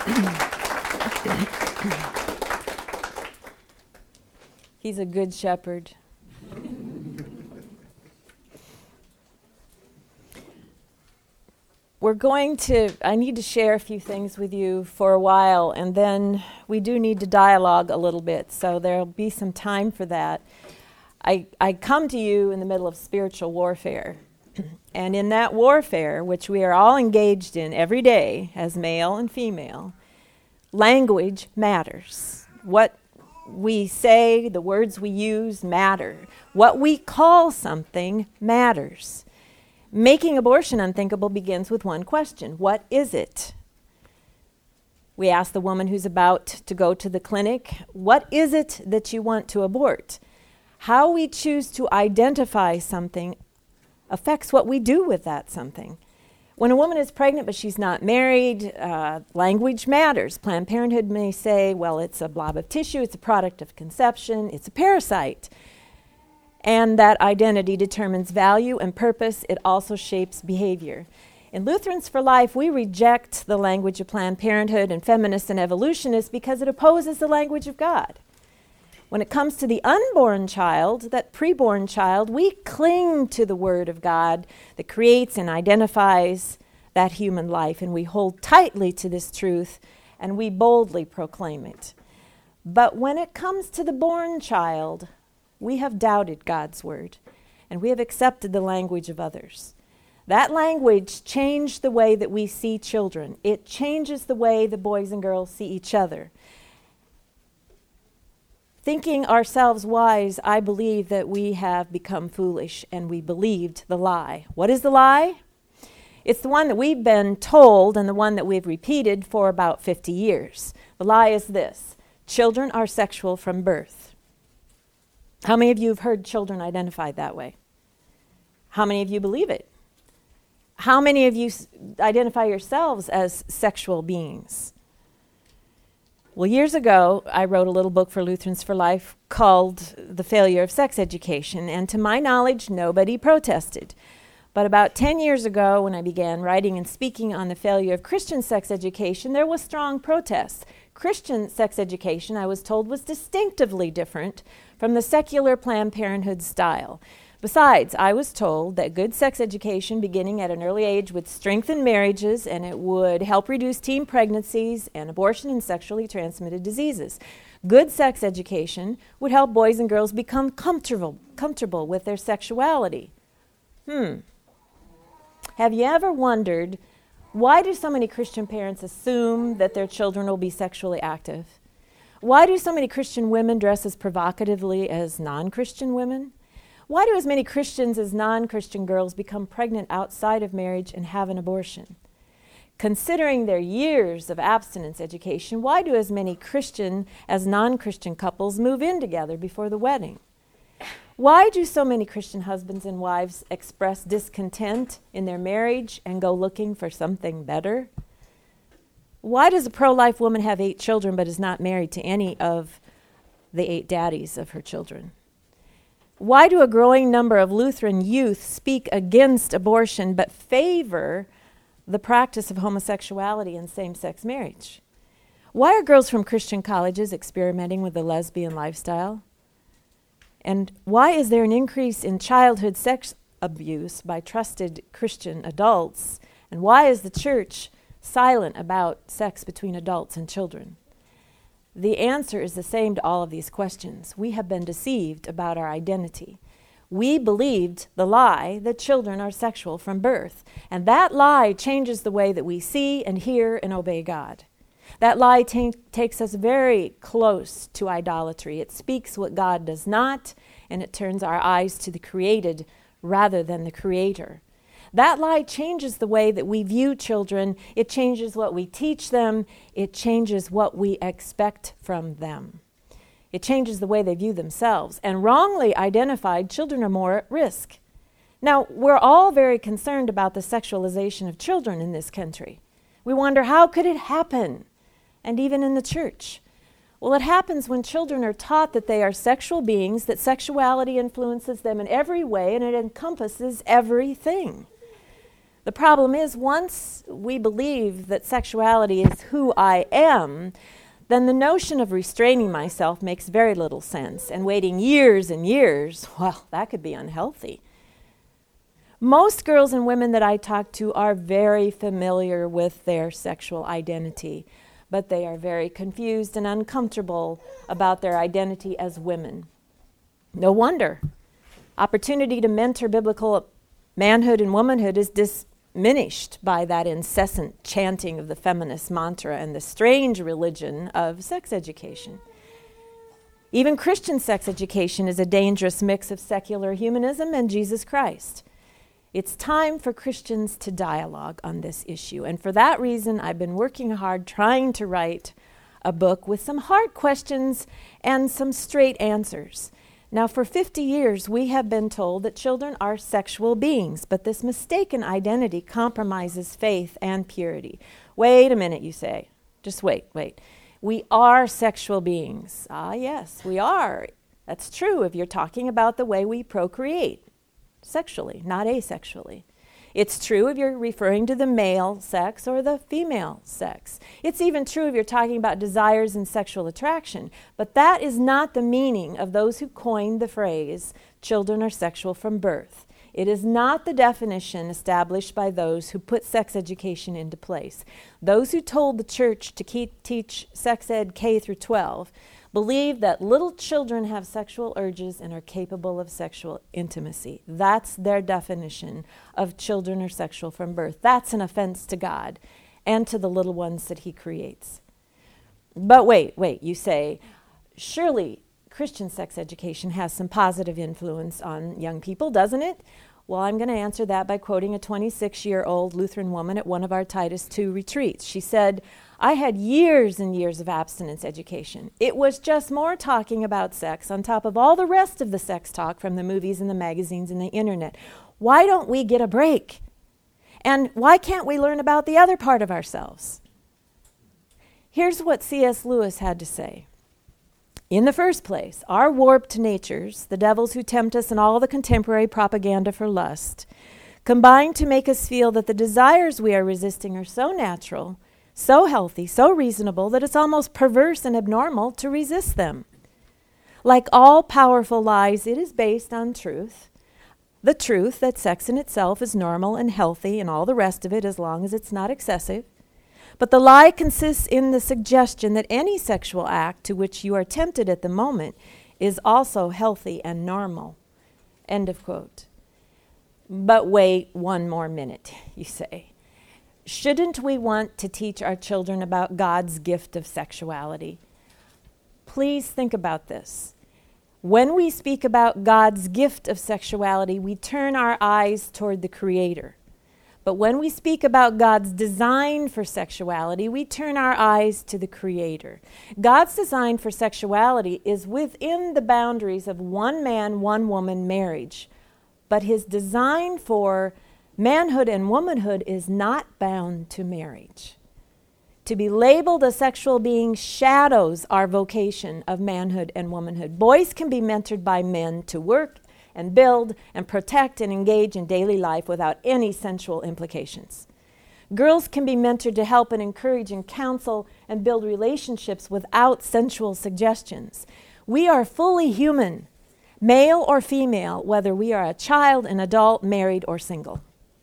He's a good shepherd. I need to share a few things with you for a while, and then we do need to dialogue a little bit, so there'll be some time for that. I come to you in the middle of spiritual warfare, and in that warfare, which we are all engaged in every day as male and female, language matters. What we say, the words we use matter. What we call something matters. Making abortion unthinkable begins with one question: what is it? We ask the woman who's about to go to the clinic, what is it that you want to abort? How we choose to identify something affects what we do with that something. When a woman is pregnant but she's not married, language matters. Planned Parenthood may say, well, it's a blob of tissue, it's a product of conception, it's a parasite. And that identity determines value and purpose. It also shapes behavior. In Lutherans for Life, we reject the language of Planned Parenthood and feminists and evolutionists because it opposes the language of God. When it comes to the unborn child, that preborn child, we cling to the Word of God that creates and identifies that human life, and we hold tightly to this truth, and we boldly proclaim it. But when it comes to the born child, we have doubted God's Word, and we have accepted the language of others. That language changed the way that we see children. It changes the way the boys and girls see each other. Thinking ourselves wise, I believe that we have become foolish, and we believed the lie. What is the lie? It's the one that we've been told and the one that we've repeated for about 50 years. The lie is this: children are sexual from birth. How many of you have heard children identified that way? How many of you believe it? How many of you identify yourselves as sexual beings? Well, years ago, I wrote a little book for Lutherans for Life called The Failure of Sex Education, and to my knowledge, nobody protested. But about 10 years ago, when I began writing and speaking on the failure of Christian sex education, there was strong protest. Christian sex education, I was told, was distinctively different from the secular Planned Parenthood style. Besides, I was told that good sex education beginning at an early age would strengthen marriages, and it would help reduce teen pregnancies and abortion and sexually transmitted diseases. Good sex education would help boys and girls become comfortable with their sexuality. Have you ever wondered, why do so many Christian parents assume that their children will be sexually active? Why do so many Christian women dress as provocatively as non-Christian women? Why do as many Christians as non-Christian girls become pregnant outside of marriage and have an abortion? Considering their years of abstinence education, why do as many Christian as non-Christian couples move in together before the wedding? Why do so many Christian husbands and wives express discontent in their marriage and go looking for something better? Why does a pro-life woman have 8 children but is not married to any of the 8 daddies of her children? Why do a growing number of Lutheran youth speak against abortion but favor the practice of homosexuality and same-sex marriage? Why are girls from Christian colleges experimenting with the lesbian lifestyle? And why is there an increase in childhood sex abuse by trusted Christian adults? And why is the church silent about sex between adults and children? The answer is the same to all of these questions. We have been deceived about our identity. We believed the lie that children are sexual from birth, and that lie changes the way that we see and hear and obey God. That lie takes us very close to idolatry. It speaks what God does not, and it turns our eyes to the created rather than the Creator. That lie changes the way that we view children. It changes what we teach them. It changes what we expect from them. It changes the way they view themselves. And wrongly identified, children are more at risk. Now, we're all very concerned about the sexualization of children in this country. We wonder, how could it happen? And even in the church. Well, it happens when children are taught that they are sexual beings, that sexuality influences them in every way, and it encompasses everything. The problem is, once we believe that sexuality is who I am, then the notion of restraining myself makes very little sense, and waiting years and years, well, that could be unhealthy. Most girls and women that I talk to are very familiar with their sexual identity, but they are very confused and uncomfortable about their identity as women. No wonder. Opportunity to mentor biblical manhood and womanhood is diminished by that incessant chanting of the feminist mantra and the strange religion of sex education. Even Christian sex education is a dangerous mix of secular humanism and Jesus Christ. It's time for Christians to dialogue on this issue, and for that reason, I've been working hard trying to write a book with some hard questions and some straight answers. Now, for 50 years, we have been told that children are sexual beings, but this mistaken identity compromises faith and purity. Wait a minute, you say. Just wait. We are sexual beings. Ah, yes, we are. That's true if you're talking about the way we procreate. Sexually, not asexually. It's true if you're referring to the male sex or the female sex. It's even true if you're talking about desires and sexual attraction. But that is not the meaning of those who coined the phrase, children are sexual from birth. It is not the definition established by those who put sex education into place. Those who told the church to teach sex ed K through 12 believe that little children have sexual urges and are capable of sexual intimacy. That's their definition of children are sexual from birth. That's an offense to God and to the little ones that He creates. But wait, you say, surely Christian sex education has some positive influence on young people, doesn't it? Well, I'm going to answer that by quoting a 26-year-old Lutheran woman at one of our Titus II retreats. She said, I had years and years of abstinence education. It was just more talking about sex on top of all the rest of the sex talk from the movies and the magazines and the internet. Why don't we get a break? And why can't we learn about the other part of ourselves? Here's what C.S. Lewis had to say. In the first place, our warped natures, the devils who tempt us in all the contemporary propaganda for lust, combine to make us feel that the desires we are resisting are so natural, so healthy, so reasonable, that it's almost perverse and abnormal to resist them. Like all powerful lies, it is based on truth. The truth that sex in itself is normal and healthy and all the rest of it as long as it's not excessive. But the lie consists in the suggestion that any sexual act to which you are tempted at the moment is also healthy and normal. End of quote. But wait one more minute, you say. Shouldn't we want to teach our children about God's gift of sexuality? Please think about this. When we speak about God's gift of sexuality, we turn our eyes toward the Creator. But when we speak about God's design for sexuality, we turn our eyes to the Creator. God's design for sexuality is within the boundaries of one man, one woman marriage. But His design for manhood and womanhood is not bound to marriage. To be labeled a sexual being shadows our vocation of manhood and womanhood. Boys can be mentored by men to work and build and protect and engage in daily life without any sensual implications. Girls can be mentored to help and encourage and counsel and build relationships without sensual suggestions. We are fully human, male or female, whether we are a child, an adult, married, or single.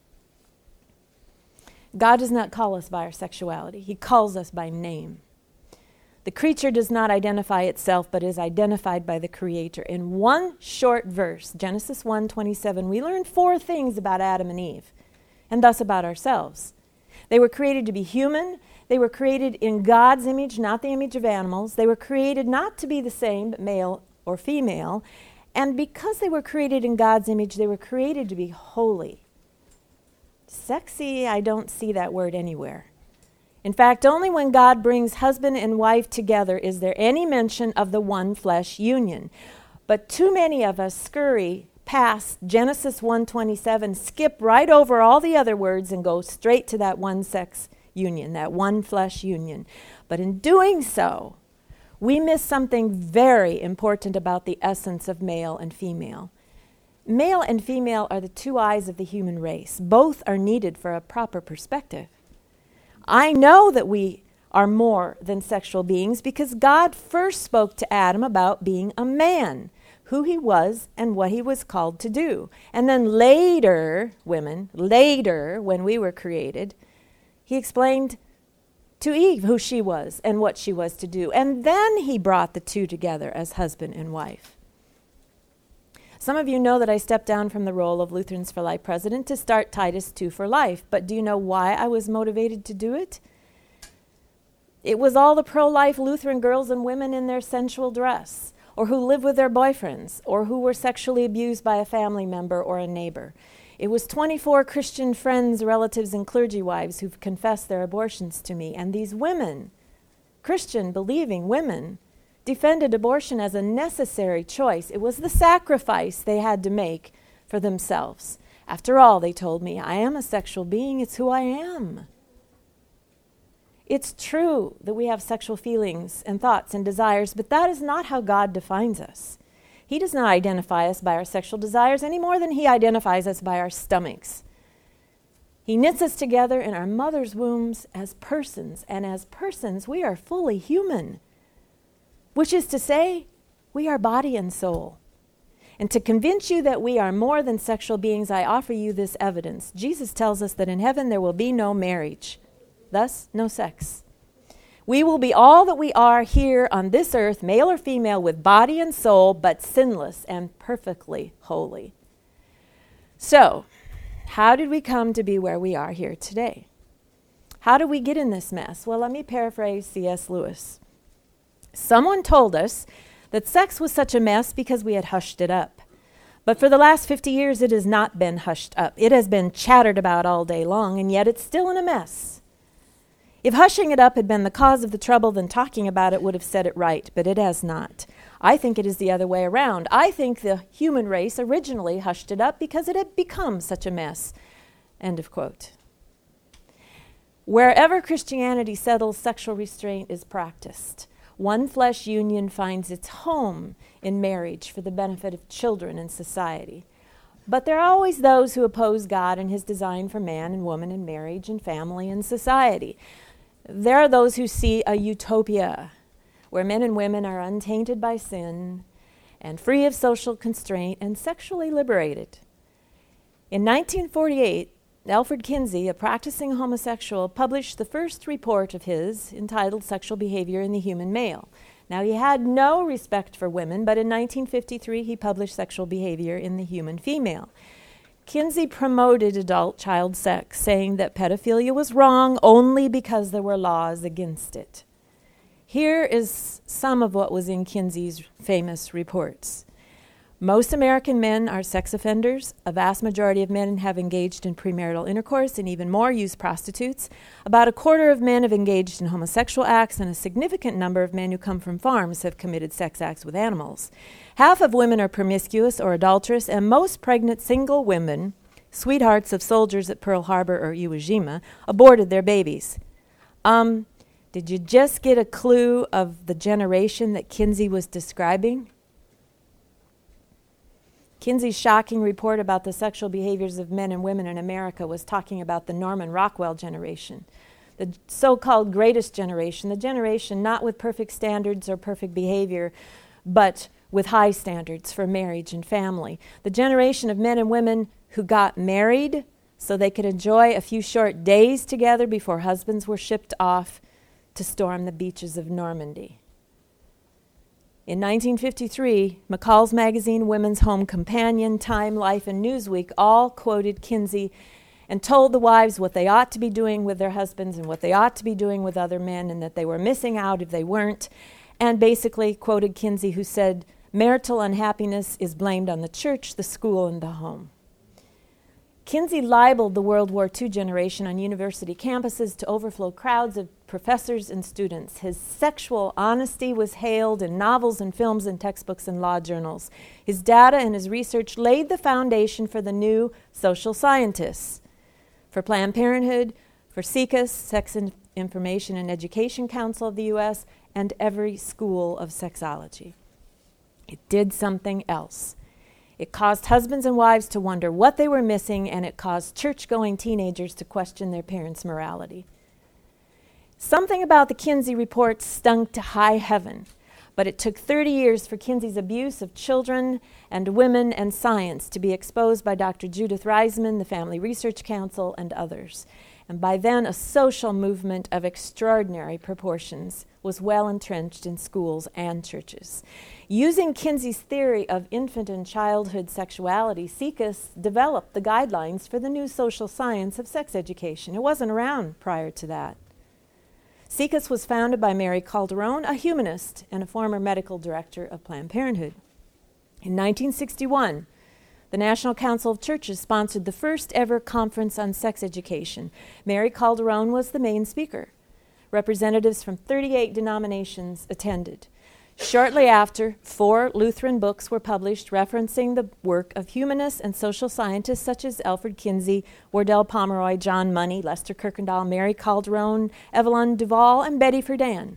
God does not call us by our sexuality. He calls us by name. The creature does not identify itself, but is identified by the Creator. In one short verse, Genesis 1:27, we learn 4 things about Adam and Eve, and thus about ourselves. They were created to be human. They were created in God's image, not the image of animals. They were created not to be the same, but male or female. And because they were created in God's image, they were created to be holy. Sexy, I don't see that word anywhere. In fact, only when God brings husband and wife together is there any mention of the one flesh union. But too many of us scurry past Genesis 1:27, skip right over all the other words and go straight to that one sex union, that one flesh union. But in doing so, we miss something very important about the essence of male and female. Male and female are the two eyes of the human race. Both are needed for a proper perspective. I know that we are more than sexual beings because God first spoke to Adam about being a man, who he was and what he was called to do. And then later, when we were created, he explained to Eve who she was and what she was to do. And then he brought the two together as husband and wife. Some of you know that I stepped down from the role of Lutherans for Life president to start Titus 2 for Life. But do you know why I was motivated to do it? It was all the pro-life Lutheran girls and women in their sensual dress, or who live with their boyfriends, or who were sexually abused by a family member or a neighbor. It was 24 Christian friends, relatives, and clergy wives who've confessed their abortions to me. And these women, Christian, believing women, defended abortion as a necessary choice. It was the sacrifice they had to make for themselves. After all, they told me, I am a sexual being. It's who I am. It's true that we have sexual feelings and thoughts and desires, but that is not how God defines us. He does not identify us by our sexual desires any more than he identifies us by our stomachs. He knits us together in our mother's wombs as persons, and as persons we are fully human, which is to say, we are body and soul. And to convince you that we are more than sexual beings, I offer you this evidence. Jesus tells us that in heaven there will be no marriage, thus no sex. We will be all that we are here on this earth, male or female, with body and soul, but sinless and perfectly holy. So, how did we come to be where we are here today? How did we get in this mess? Well, let me paraphrase C.S. Lewis. Someone told us that sex was such a mess because we had hushed it up. But for the last 50 years, it has not been hushed up. It has been chattered about all day long, and yet it's still in a mess. If hushing it up had been the cause of the trouble, then talking about it would have set it right, but it has not. I think it is the other way around. I think the human race originally hushed it up because it had become such a mess. End of quote. Wherever Christianity settles, sexual restraint is practiced. One flesh union finds its home in marriage for the benefit of children and society. But there are always those who oppose God and his design for man and woman in marriage and family and society. There are those who see a utopia where men and women are untainted by sin and free of social constraint and sexually liberated. In 1948, Alfred Kinsey, a practicing homosexual, published the first report of his entitled Sexual Behavior in the Human Male. Now, he had no respect for women, but in 1953 he published Sexual Behavior in the Human Female. Kinsey promoted adult child sex, saying that pedophilia was wrong only because there were laws against it. Here is some of what was in Kinsey's famous reports. Most American men are sex offenders. A vast majority of men have engaged in premarital intercourse, and even more use prostitutes. About a quarter of men have engaged in homosexual acts, and a significant number of men who come from farms have committed sex acts with animals. Half of women are promiscuous or adulterous, and most pregnant single women, sweethearts of soldiers at Pearl Harbor or Iwo Jima, aborted their babies. Did you just get a clue of the generation that Kinsey was describing? Kinsey's shocking report about the sexual behaviors of men and women in America was talking about the Norman Rockwell generation, the so-called greatest generation, the generation not with perfect standards or perfect behavior, but with high standards for marriage and family. The generation of men and women who got married so they could enjoy a few short days together before husbands were shipped off to storm the beaches of Normandy. In 1953, McCall's magazine, Women's Home Companion, Time, Life, and Newsweek all quoted Kinsey and told the wives what they ought to be doing with their husbands and what they ought to be doing with other men, and that they were missing out if they weren't, and basically quoted Kinsey, who said, marital unhappiness is blamed on the church, the school, and the home. Kinsey libeled the World War II generation on university campuses to overflow crowds of professors and students. His sexual honesty was hailed in novels and films and textbooks and law journals. His data and his research laid the foundation for the new social scientists, for Planned Parenthood, for SIECUS, Sex Information and Education Council of the U.S., and every school of sexology. It did something else. It caused husbands and wives to wonder what they were missing, and it caused church-going teenagers to question their parents' morality. Something about the Kinsey report stung to high heaven, but it took 30 years for Kinsey's abuse of children and women and science to be exposed by Dr. Judith Reisman, the Family Research Council, and others. And by then, a social movement of extraordinary proportions was well entrenched in schools and churches. Using Kinsey's theory of infant and childhood sexuality, SIECUS developed the guidelines for the new social science of sex education. It wasn't around prior to that. SIECUS was founded by Mary Calderone, a humanist and a former medical director of Planned Parenthood. In 1961, the National Council of Churches sponsored the first ever conference on sex education. Mary Calderone was the main speaker. Representatives from 38 denominations attended. Shortly after, 4 Lutheran books were published referencing the work of humanists and social scientists such as Alfred Kinsey, Wardell Pomeroy, John Money, Lester Kirkendall, Mary Calderone, Evelyn Duval, and Betty Friedan.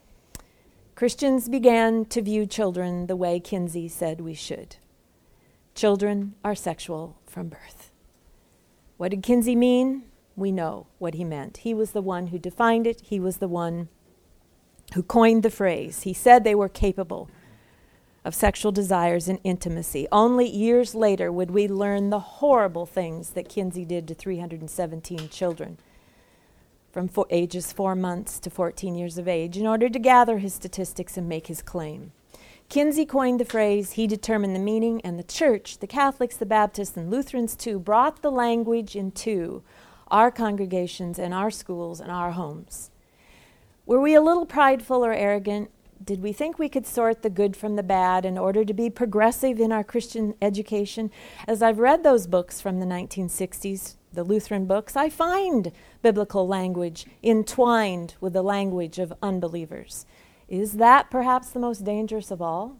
Christians began to view children the way Kinsey said we should. Children are sexual from birth. What did Kinsey mean? We know what he meant. He was the one who defined it. He was the one who coined the phrase. He said they were capable of sexual desires and intimacy. Only years later would we learn the horrible things that Kinsey did to 317 children from ages 4 months to 14 years of age in order to gather his statistics and make his claim. Kinsey coined the phrase, he determined the meaning, and the church, the Catholics, the Baptists, and Lutherans too, brought the language into our congregations and our schools and our homes. Were we a little prideful or arrogant? Did we think we could sort the good from the bad in order to be progressive in our Christian education? As I've read those books from the 1960s, the Lutheran books, I find biblical language entwined with the language of unbelievers. Is that perhaps the most dangerous of all?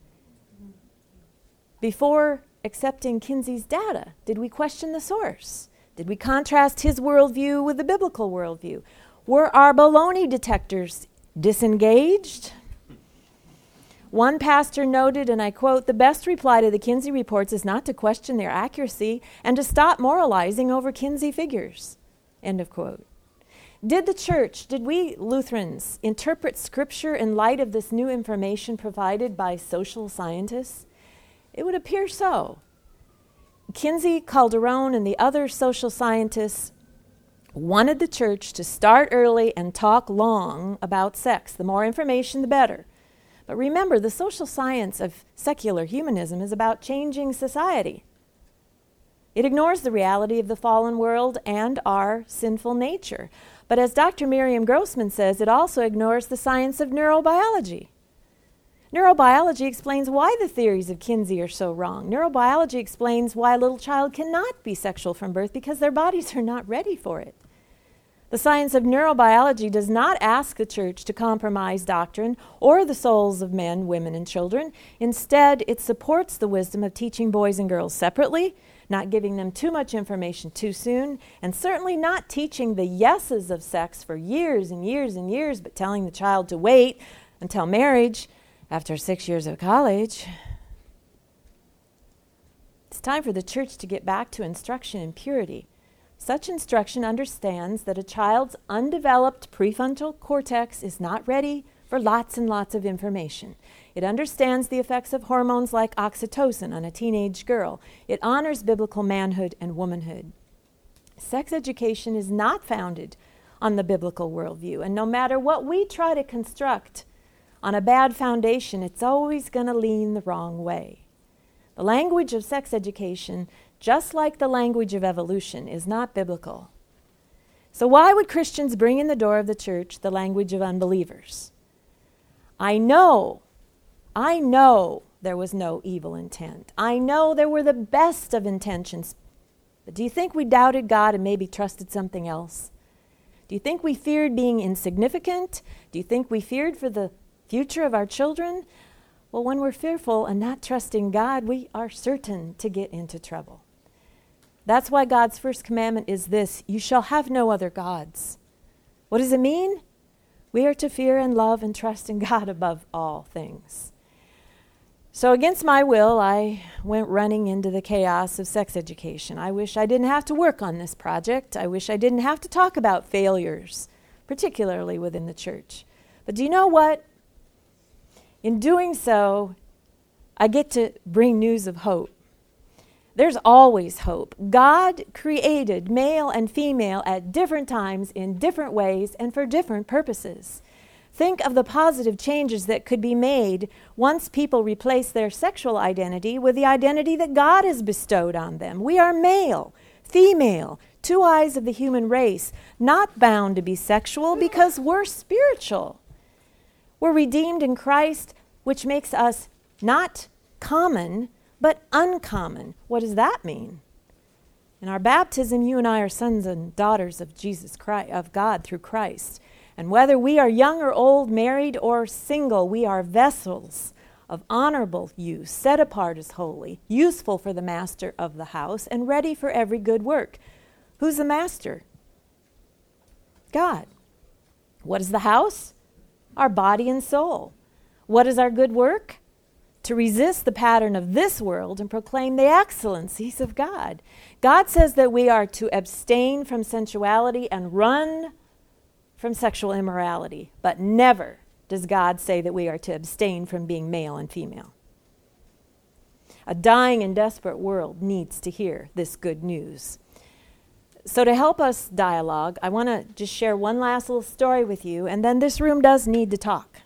Before accepting Kinsey's data, did we question the source? Did we contrast his worldview with the biblical worldview? Were our baloney detectors disengaged? One pastor noted, and I quote, "The best reply to the Kinsey reports is not to question their accuracy and to stop moralizing over Kinsey figures." End of quote. Did the church, did we Lutherans interpret Scripture in light of this new information provided by social scientists? It would appear so. Kinsey, Calderone, and the other social scientists wanted the church to start early and talk long about sex. The more information, the better. But remember, the social science of secular humanism is about changing society. It ignores the reality of the fallen world and our sinful nature. But as Dr. Miriam Grossman says, it also ignores the science of neurobiology. Neurobiology explains why the theories of Kinsey are so wrong. Neurobiology explains why a little child cannot be sexual from birth because their bodies are not ready for it. The science of neurobiology does not ask the church to compromise doctrine or the souls of men, women, and children. Instead, it supports the wisdom of teaching boys and girls separately, not giving them too much information too soon, and certainly not teaching the yeses of sex for years and years and years, but telling the child to wait until marriage after 6 years of college. It's time for the church to get back to instruction in purity. Such instruction understands that a child's undeveloped prefrontal cortex is not ready for lots and lots of information. It understands the effects of hormones like oxytocin on a teenage girl. It honors biblical manhood and womanhood. Sex education is not founded on the biblical worldview, and no matter what we try to construct on a bad foundation, it's always going to lean the wrong way. The language of sex education, just like the language of evolution, is not biblical. So why would Christians bring in the door of the church the language of unbelievers? I know there was no evil intent. I know there were the best of intentions. But do you think we doubted God and maybe trusted something else? Do you think we feared being insignificant? Do you think we feared for the future of our children? Well, when we're fearful and not trusting God, we are certain to get into trouble. That's why God's first commandment is this: you shall have no other gods. What does it mean? We are to fear and love and trust in God above all things. So against my will, I went running into the chaos of sex education. I wish I didn't have to work on this project. I wish I didn't have to talk about failures, particularly within the church. But do you know what? In doing so, I get to bring news of hope. There's always hope. God created male and female at different times in different ways and for different purposes. Think of the positive changes that could be made once people replace their sexual identity with the identity that God has bestowed on them. We are male, female, two eyes of the human race, not bound to be sexual because we're spiritual. We're redeemed in Christ, which makes us not common, but uncommon. What does that mean? In our baptism, you and I are sons and daughters of Jesus Christ, of God through Christ. And whether we are young or old, married or single, we are vessels of honorable use, set apart as holy, useful for the master of the house, and ready for every good work. Who's the master? God. What is the house? Our body and soul. What is our good work? To resist the pattern of this world and proclaim the excellencies of God. God says that we are to abstain from sensuality and run from sexual immorality, but never does God say that we are to abstain from being male and female. A dying and desperate world needs to hear this good news. So to help us dialogue, I want to just share one last little story with you, and then this room does need to talk.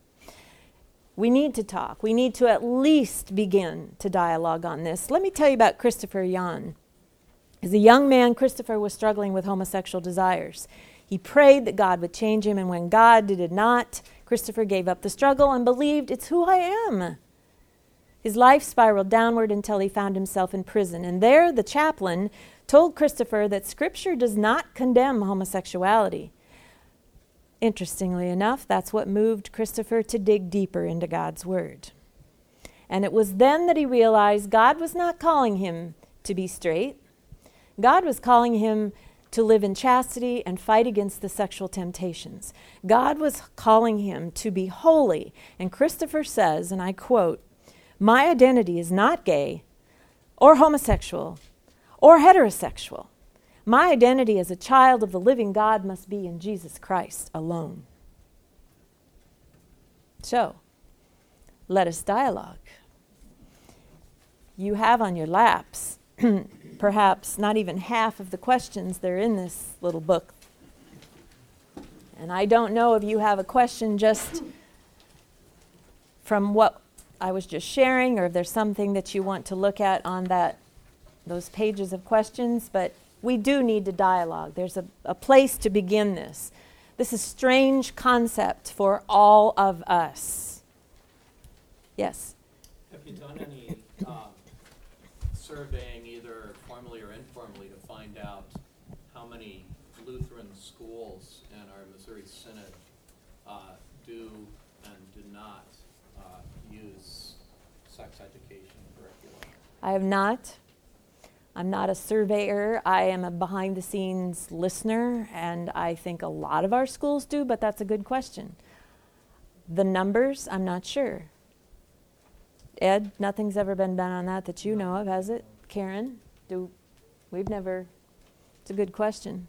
We need to talk. We need to at least begin to dialogue on this. Let me tell you about Christopher Yuan. As a young man, Christopher was struggling with homosexual desires. He prayed that God would change him, and when God did not, Christopher gave up the struggle and believed, it's who I am. His life spiraled downward until he found himself in prison, and there the chaplain told Christopher that Scripture does not condemn homosexuality. Interestingly enough, that's what moved Christopher to dig deeper into God's Word. And it was then that he realized God was not calling him to be straight. God was calling him to live in chastity and fight against the sexual temptations. God was calling him to be holy. And Christopher says, and I quote, "My identity is not gay or homosexual or heterosexual. My identity as a child of the living God must be in Jesus Christ alone." So, let us dialogue. You have on your laps perhaps not even half of the questions that are in this little book. And I don't know if you have a question just from what I was just sharing, or if there's something that you want to look at on those pages of questions, but we do need to dialogue. There's a place to begin this. This is a strange concept for all of us. Yes? Have you done any surveying, either formally or informally, to find out how many Lutheran schools in our Missouri Synod do and do not use sex education curriculum? I have not. I'm not a surveyor. I am a behind-the-scenes listener, and I think a lot of our schools do, but that's a good question. The numbers, I'm not sure. Ed, nothing's ever been done on that you know of, has it? Karen, we've never, it's a good question.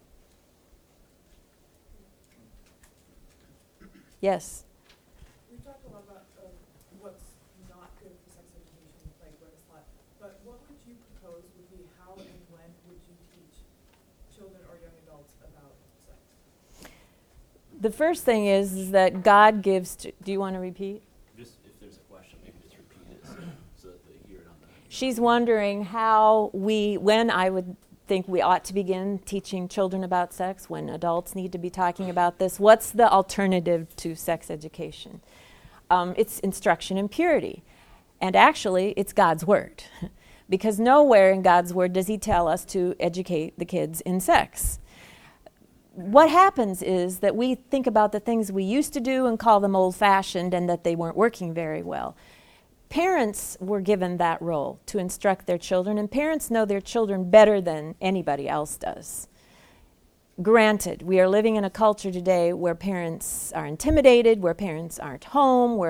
Yes? We talked a lot about what's not good for sex education, like what is taught, but what would you propose would be how and when would you teach children or young adults about sex? The first thing is that God gives, do you want to repeat? Just if there's a question, maybe just repeat it so that they hear it on the... She's wondering when I would think we ought to begin teaching children about sex, when adults need to be talking about this. What's the alternative to sex education? It's instruction in purity. And actually, it's God's Word. Because nowhere in God's Word does He tell us to educate the kids in sex. What happens is that we think about the things we used to do and call them old-fashioned and that they weren't working very well. Parents were given that role to instruct their children, and parents know their children better than anybody else does. Granted, we are living in a culture today where parents are intimidated, where parents aren't home, where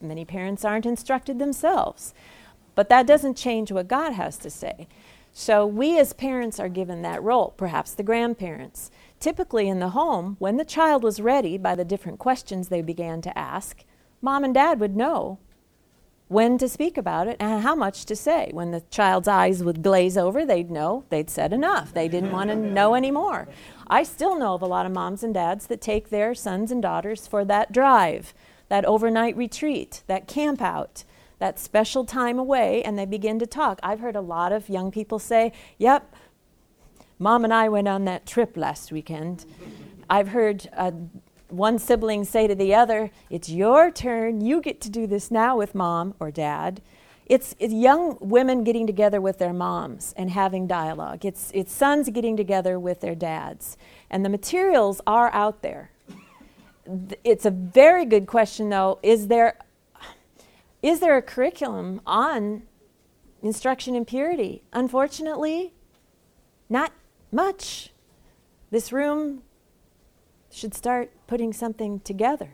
Many parents aren't instructed themselves. But that doesn't change what God has to say. So we as parents are given that role, perhaps the grandparents. Typically in the home, when the child was ready by the different questions they began to ask, mom and dad would know when to speak about it and how much to say. When the child's eyes would glaze over, they'd know they'd said enough. They didn't want to know anymore. I still know of a lot of moms and dads that take their sons and daughters for that drive, that overnight retreat, that camp out, that special time away, and they begin to talk. I've heard a lot of young people say, yep, Mom and I went on that trip last weekend. I've heard one sibling say to the other, it's your turn, you get to do this now with Mom or Dad. It's young women getting together with their moms and having dialogue. It's sons getting together with their dads. And the materials are out there. It's a very good question, though. Is there a curriculum on instruction in purity? Unfortunately, not much. This room should start putting something together.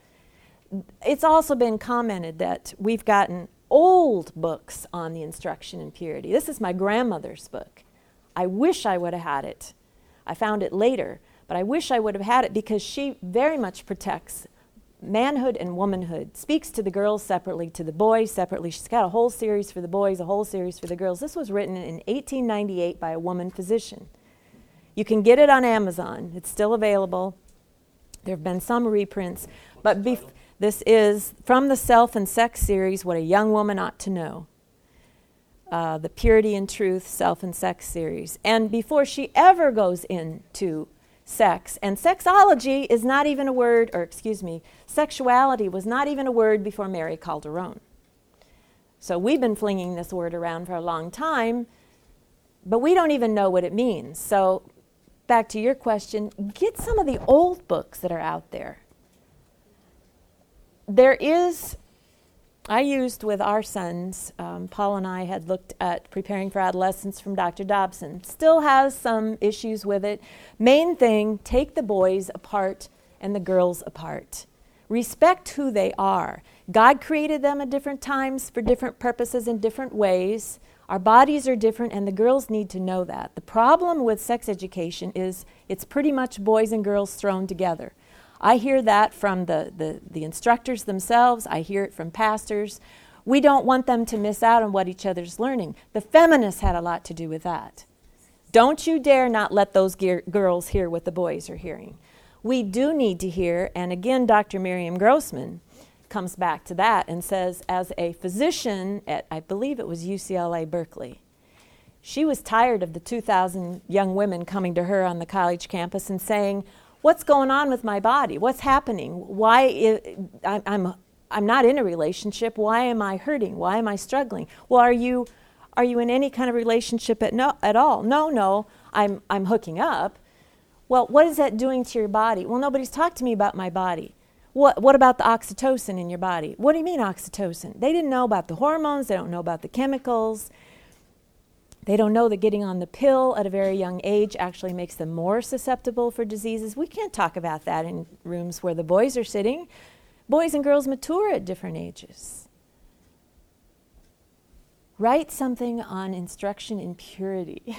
It's also been commented that we've gotten old books on the instruction in purity. This is my grandmother's book. I wish I would have had it. I found it later, but I wish I would have had it because she very much protects manhood and womanhood, speaks to the girls separately, to the boys separately. She's got a whole series for the boys, a whole series for the girls. This was written in 1898 by a woman physician. You can get it on Amazon. It's still available. There have been some reprints. But this is from the Self and Sex series, What a Young Woman Ought to Know. The Purity and Truth Self and Sex series. And before she ever goes into sex, and sexology is not even a word, sexuality was not even a word before Mary Calderon. So we've been flinging this word around for a long time, but we don't even know what it means. So back to your question, get some of the old books that are out there. I used with our sons, Paul and I had looked at Preparing for Adolescence from Dr. Dobson. Still has some issues with it. Main thing, take the boys apart and the girls apart. Respect who they are. God created them at different times for different purposes in different ways. Our bodies are different, and the girls need to know that. The problem with sex education is it's pretty much boys and girls thrown together. I hear that from the instructors themselves. I hear it from pastors. We don't want them to miss out on what each other's learning. The feminists had a lot to do with that. Don't you dare not let those girls hear what the boys are hearing. We do need to hear, and again, Dr. Miriam Grossman comes back to that and says, as a physician at, I believe it was UCLA Berkeley, she was tired of the 2,000 young women coming to her on the college campus and saying, what's going on with my body? What's happening? Why I'm not in a relationship. Why am I hurting? Why am I struggling? Well, are you in any kind of relationship at all? No, I'm hooking up. Well, what is that doing to your body? Well, nobody's talked to me about my body. What about the oxytocin in your body? What do you mean oxytocin? They didn't know about the hormones. They don't know about the chemicals. They don't know that getting on the pill at a very young age actually makes them more susceptible for diseases. We can't talk about that in rooms where the boys are sitting. Boys and girls mature at different ages. Write something on instruction in purity.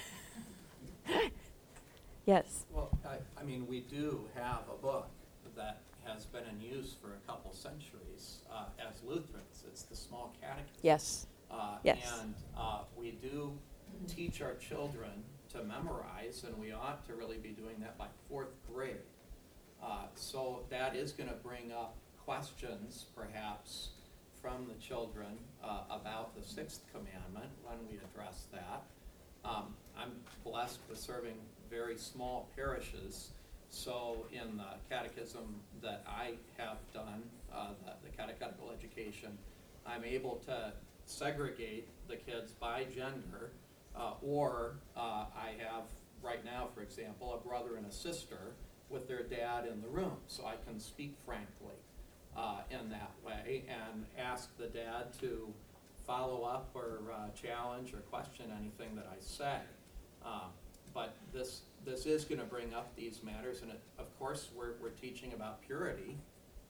Yes? Well, I mean, we do have a book that has been in use for a couple centuries as Lutherans. It's the Small Catechism. Yes. Yes. And we do teach our children to memorize, and we ought to really be doing that by 4th grade. So that is going to bring up questions, perhaps, from the children about the 6th commandment when we address that. I'm blessed with serving very small parishes, so in the catechism that I have done, the catechetical education, I'm able to segregate the kids by gender, or I have right now, for example, a brother and a sister with their dad in the room, so I can speak frankly in that way and ask the dad to follow up or challenge or question anything that I say. But this is going to bring up these matters, and of course we're teaching about purity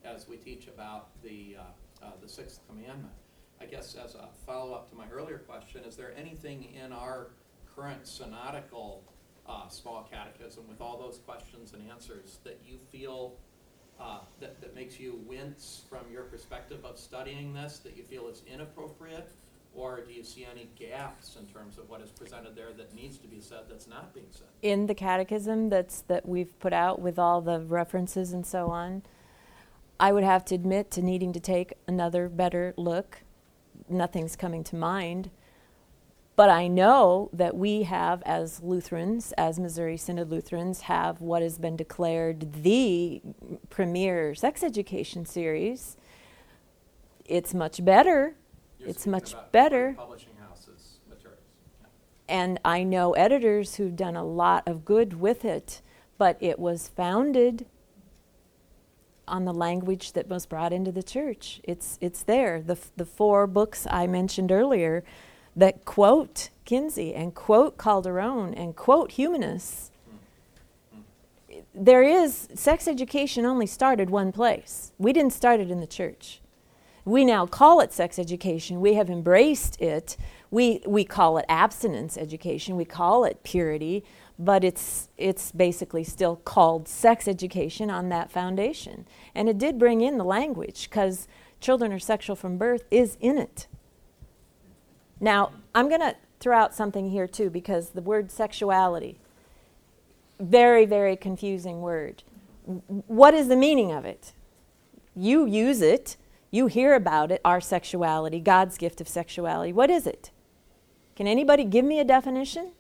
as we teach about the sixth commandment. I guess as a follow-up to my earlier question, is there anything in our current synodical small catechism with all those questions and answers that you feel that makes you wince from your perspective of studying this, that you feel is inappropriate? Or do you see any gaps in terms of what is presented there that needs to be said that's not being said? In the catechism that we've put out with all the references and so on, I would have to admit to needing to take another better look. Nothing's coming to mind. But I know that we have, as Lutherans, as Missouri Synod Lutherans, have what has been declared the premier sex education series. It's much better. It's much better. Publishing houses materials. Yeah. And I know editors who've done a lot of good with it, but it was founded on the language that was brought into the church. It's there. The 4 books I mentioned earlier that quote Kinsey and quote Calderon and quote humanists. There is, sex education only started one place. We didn't start it in the church. We now call it sex education. We have embraced it. We call it abstinence education. We call it purity, but it's basically still called sex education on that foundation. And it did bring in the language because children are sexual from birth is in it. Now, I'm going to throw out something here too, because the word sexuality, very, very confusing word. What is the meaning of it? You use it. You hear about it, our sexuality, God's gift of sexuality. What is it? Can anybody give me a definition?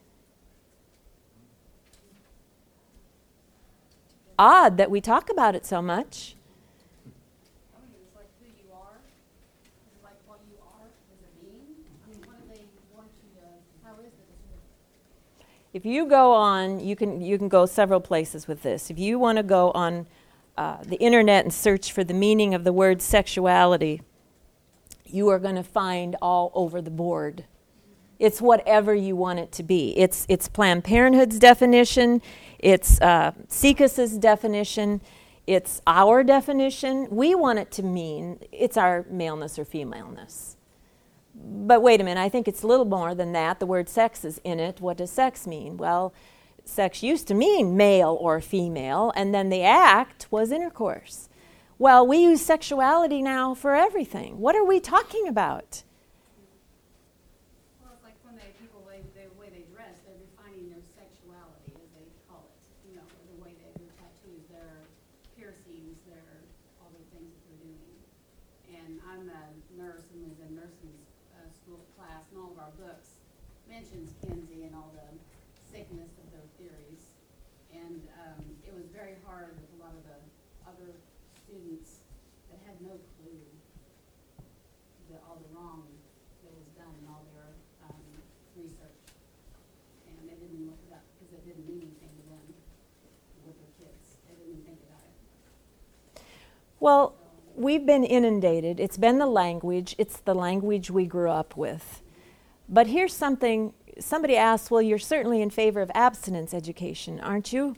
Odd that we talk about it so much. I mean, it's like who you are. It's like what you are. Does it mean? I mean, what do they want you to, how is it? If you go on, you can go several places with this. If you want to go on the internet and search for the meaning of the word sexuality, you are going to find all over the board. It's whatever you want it to be. It's Planned Parenthood's definition. It's Siekes's definition. It's our definition. We want it to mean it's our maleness or femaleness. But wait a minute, I think it's a little more than that. The word sex is in it. What does sex mean? Well, sex used to mean male or female, and then the act was intercourse. Well, we use sexuality now for everything. What are we talking about? Well, it's like when people, the way they dress, they're defining their sexuality, as they call it. You know, the way they do tattoos, their piercings, their all the things that they're doing. And I'm a nurse and was in nursing school class, and all of our books mentions Kinsey and all the sickness of their theories. And it was very hard with a lot of the other students that had no clue all the wrong that was done in all their research. And they didn't look it up because it didn't mean anything to them with their kids. They didn't even think about it. Well, we've been inundated. It's been the language. It's the language we grew up with. But here's something. Somebody asked, well, you're certainly in favor of abstinence education, aren't you?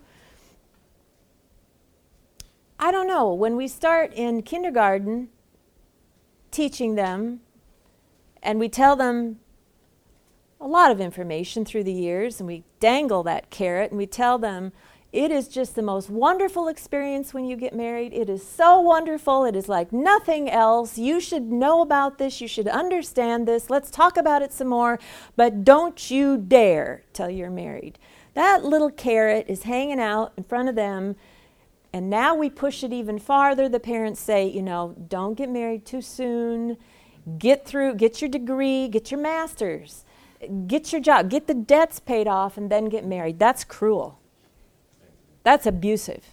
I don't know. When we start in kindergarten teaching them, and we tell them a lot of information through the years, and we dangle that carrot, and we tell them, it is just the most wonderful experience when you get married. It is so wonderful. It is like nothing else. You should know about this. You should understand this. Let's talk about it some more. But don't you dare till you're married. That little carrot is hanging out in front of them. And now we push it even farther. The parents say, don't get married too soon. Get your degree, get your master's, get your job, get the debts paid off, and then get married. That's cruel. That's abusive.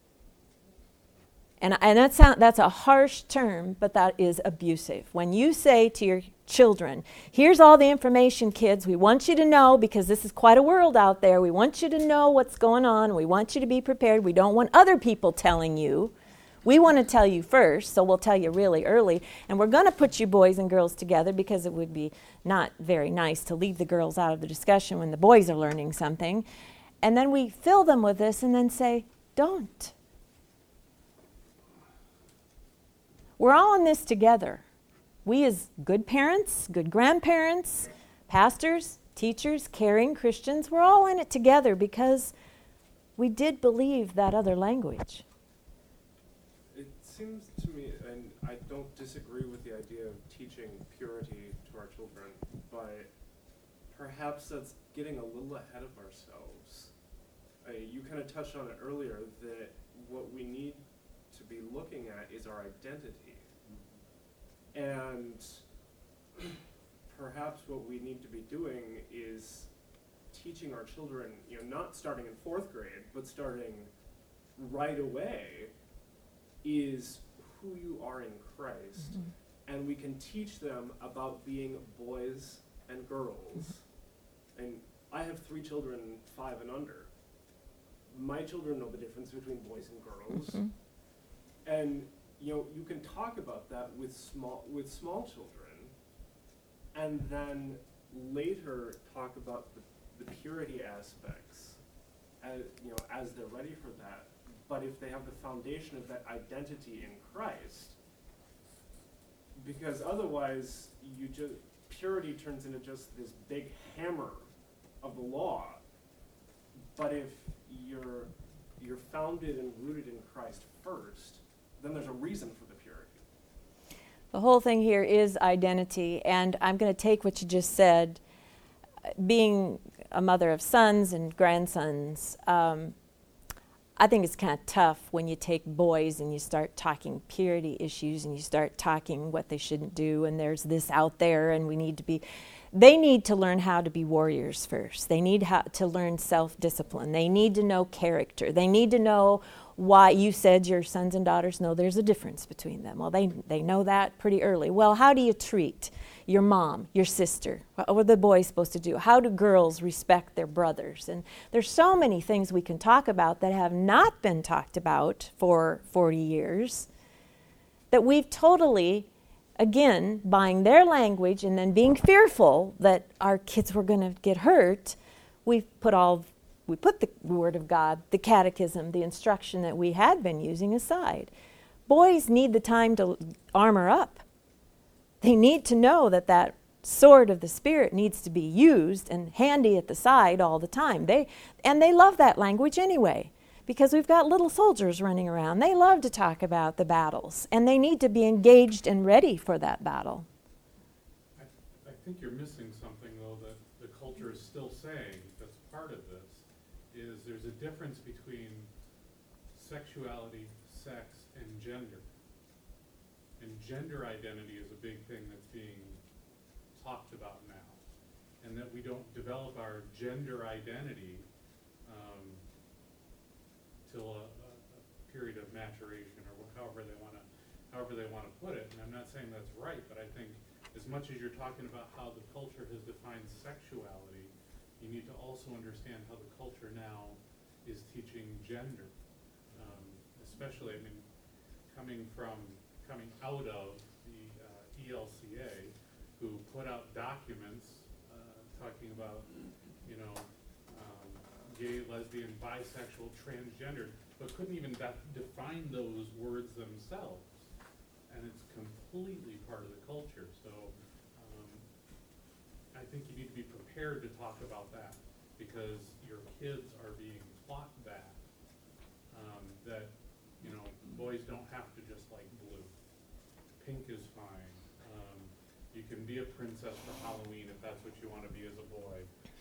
And that's a harsh term, but that is abusive. When you say to your children, here's all the information, kids, we want you to know, because this is quite a world out there, we want you to know what's going on, we want you to be prepared, we don't want other people telling you. We want to tell you first, so we'll tell you really early, and we're going to put you boys and girls together because it would be not very nice to leave the girls out of the discussion when the boys are learning something. And then we fill them with this and then say, don't. We're all in this together. We as good parents, good grandparents, pastors, teachers, caring Christians, we're all in it together because we did believe that other language. It seems to me, and I don't disagree with the idea of teaching purity to our children, but perhaps that's getting a little ahead of ourselves. You kind of touched on it earlier, that what we need to be looking at is our identity. And perhaps what we need to be doing is teaching our children, not starting in 4th grade, but starting right away, is who you are in Christ. Mm-hmm. And we can teach them about being boys and girls. Mm-hmm. And I have 3 children, 5 and under. My children know the difference between boys and girls. Mm-hmm. And you can talk about that with small children, and then later talk about the purity aspects as they're ready for that. But if they have the foundation of that identity in Christ, because otherwise purity turns into just this big hammer of the law. But if you're founded and rooted in Christ first, then there's a reason for the purity. The whole thing here is identity, and I'm going to take what you just said. Being a mother of sons and grandsons, I think it's kind of tough when you take boys and you start talking purity issues and you start talking what they shouldn't do, and there's this out there, and they need to learn how to be warriors first. They need to learn self-discipline. They need to know character. They need to know why. You said your sons and daughters know there's a difference between them. Well, they know that pretty early. Well, how do you treat your mom, your sister? What are the boys supposed to do? How do girls respect their brothers? And there's so many things we can talk about that have not been talked about for 40 years that we've totally, again, buying their language and then being fearful that our kids were going to get hurt, we put the Word of God, the catechism, the instruction that we had been using aside. Boys need the time to armor up. They need to know that sword of the Spirit needs to be used and handy at the side all the time. They love that language anyway, because we've got little soldiers running around. They love to talk about the battles, and they need to be engaged and ready for that battle. I think you're missing something, though, that the culture is still saying that's part of this, is there's a difference between sexuality, sex, and gender. And gender identity is a big thing that's being talked about now. And that we don't develop our gender identity till a period of maturation, or however they want to put it. And I'm not saying that's right, but I think as much as you're talking about how the culture has defined sexuality, you need to also understand how the culture now is teaching gender. Especially, coming out of the ELCA, who put out documents talking about, gay, lesbian, bisexual, transgender, but couldn't even define those words themselves. And it's completely part of the culture. So I think you need to be prepared to talk about that, because your kids are being taught that boys don't have to just like blue. Pink is fine. You can be a princess for Halloween if that's what you want to be as a boy.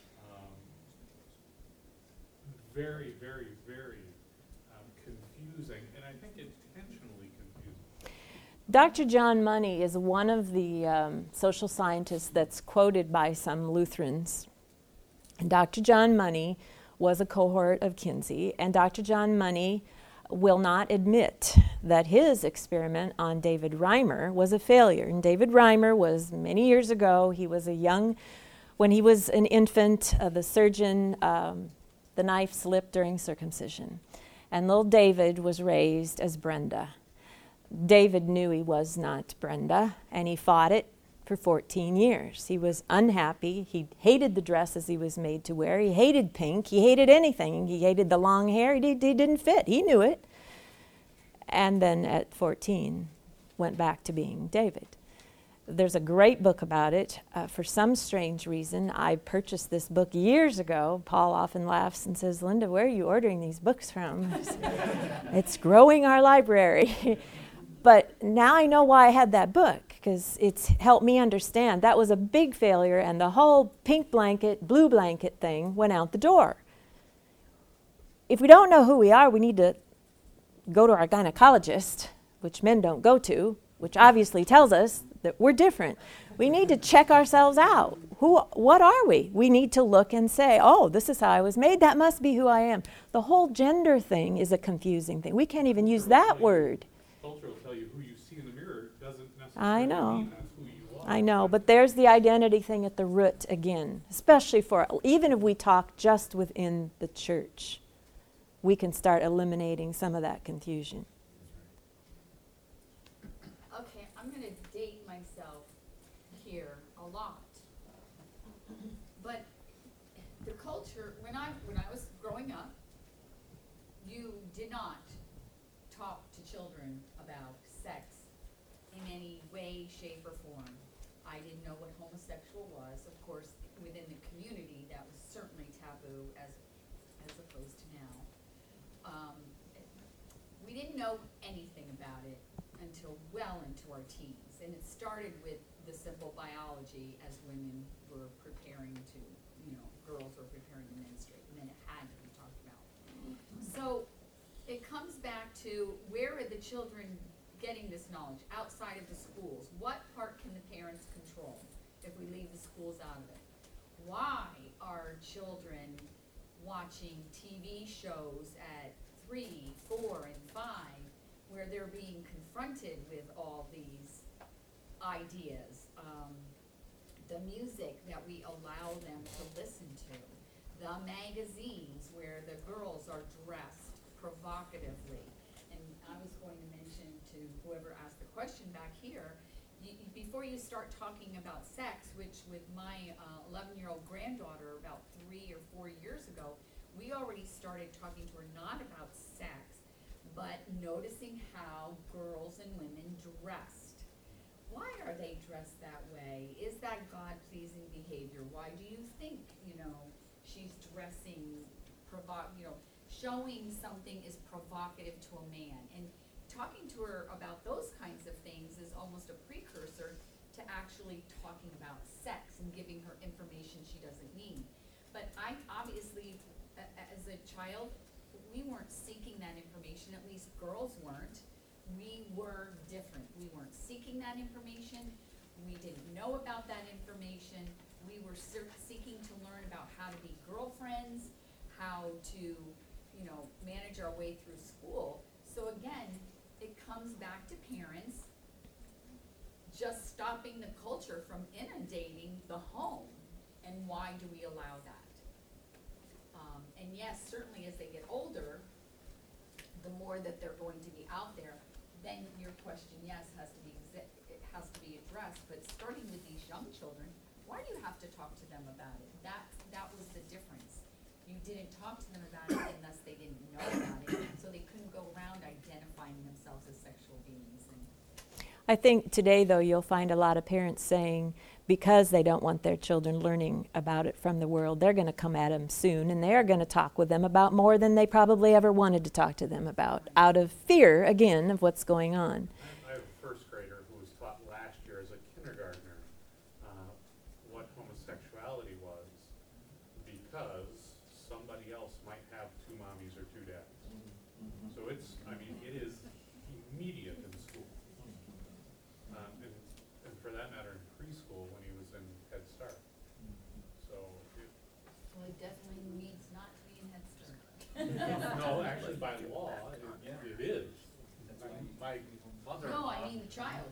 Very, very, very confusing, and I think intentionally confusing. Dr. John Money is one of the social scientists that's quoted by some Lutherans. And Dr. John Money was a cohort of Kinsey, and Dr. John Money will not admit that his experiment on David Reimer was a failure. And David Reimer was many years ago. He was when he was an infant, the surgeon, the knife slipped during circumcision. And little David was raised as Brenda. David knew he was not Brenda, and he fought it for 14 years. He was unhappy. He hated the dresses he was made to wear. He hated pink. He hated anything. He hated the long hair. He didn't fit. He knew it. And then at 14, went back to being David. There's a great book about it. For some strange reason, I purchased this book years ago. Paul often laughs and says, Linda, where are you ordering these books from? It's growing our library. But now I know why I had that book, because it's helped me understand that was a big failure, and the whole pink blanket, blue blanket thing went out the door. If we don't know who we are, we need to go to our gynecologist, which men don't go to, which obviously tells us that we're different. We need to check ourselves out. What are we? We need to look and say, oh, this is how I was made. That must be who I am. The whole gender thing is a confusing thing. We can't even use that word. Culture will tell you who you see in the mirror doesn't I necessarily know. mean that's who you are. I know, but there's the identity thing at the root again, especially for, even if we talk just within the church, we can start eliminating some of that confusion. Okay, I'm gonna date myself here a lot. But the culture, when I was growing up, you did not talk to children about sex in any way, shape, or form. I didn't know what homosexual was. Of course, within the community, that was certainly taboo as opposed to now. We didn't know anything about it until well into our teens. And it started with the simple biology as women were preparing to, girls were preparing to menstruate, and then it had to be talked about. So it comes back to, where are the children getting this knowledge? Outside of the schools. What part can the parents control if we leave the schools out of it? Why are children watching TV shows at 3, 4, and 5 where they're being confronted with all these ideas? The music that we allow them to listen to, the magazines where the girls are dressed provocatively. And I was going to mention to whoever asked the question back here, before you start talking about sex, which with my 11-year-old granddaughter about 3 or 4 years ago, we already started talking to her not about sex, but noticing how girls and women dressed. Why are they dressed that way? Is that God-pleasing behavior? Why do you think, she's dressing, showing something is provocative to a man? And talking to her about those kinds of things is almost a precursor to actually talking about sex and giving her information she doesn't need. But I obviously, as a child, we weren't seeking that information, at least girls weren't. We were different. We weren't seeking that information. We didn't know about that information. We were seeking to learn about how to be girlfriends, how to, manage our way through school. So again, it comes back to parents just stopping the culture from inundating the home. And why do we allow that? And yes, certainly as they get older, the more that they're going to be out there, then your question, yes, has to be addressed. But starting with these young children, why do you have to talk to them about it? That was the difference. You didn't talk to them about it unless they didn't know about it, so they couldn't go around identifying themselves as sexual beings. I think today, though, you'll find a lot of parents saying, because they don't want their children learning about it from the world, they're going to come at them soon, and they are going to talk with them about more than they probably ever wanted to talk to them about, out of fear, again, of what's going on. I have a first grader who was taught last year as a kindergartner what homosexuality was, because somebody else might have 2 mommies or 2 dads. So it is immediate in school. And for that matter, in preschool when he was in Head Start. So Well, it definitely needs not to be in Head Start. no, actually by law, it is. My mother. No, I mean the child.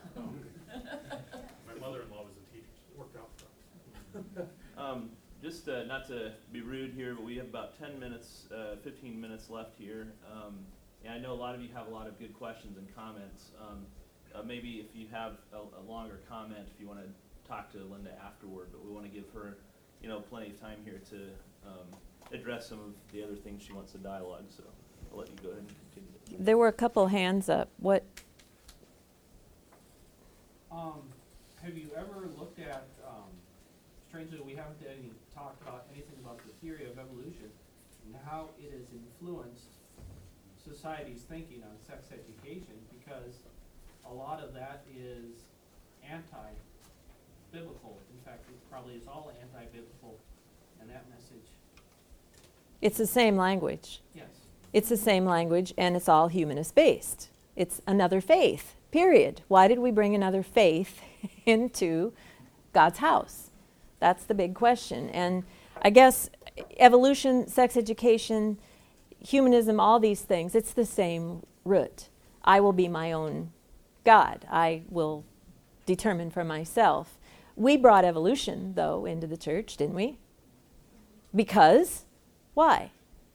My mother-in-law was a teacher, so it worked out for us. Just not to be rude here, but we have about 10 minutes, 15 minutes left here. And I know a lot of you have a lot of good questions and comments. Maybe if you have a longer comment, if you want to talk to Linda afterward, but we want to give her, plenty of time here to address some of the other things she wants to dialogue. So I'll let you go ahead and continue. There were a couple hands up. What? have you ever looked at, strangely, we haven't talked about anything about the theory of evolution and how it has influenced society's thinking on sex education, because a lot of that is anti-biblical. In fact, it probably is all anti-biblical, and that message, It's the same language. yes. It's the same language, and it's all humanist-based. It's another faith, period. Why did we bring another faith into God's house? That's the big question. And I guess evolution, sex education, humanism, all these things, it's the same root. I will be my own God. I will determine for myself. We brought evolution, though, into the church, didn't we? Because, why?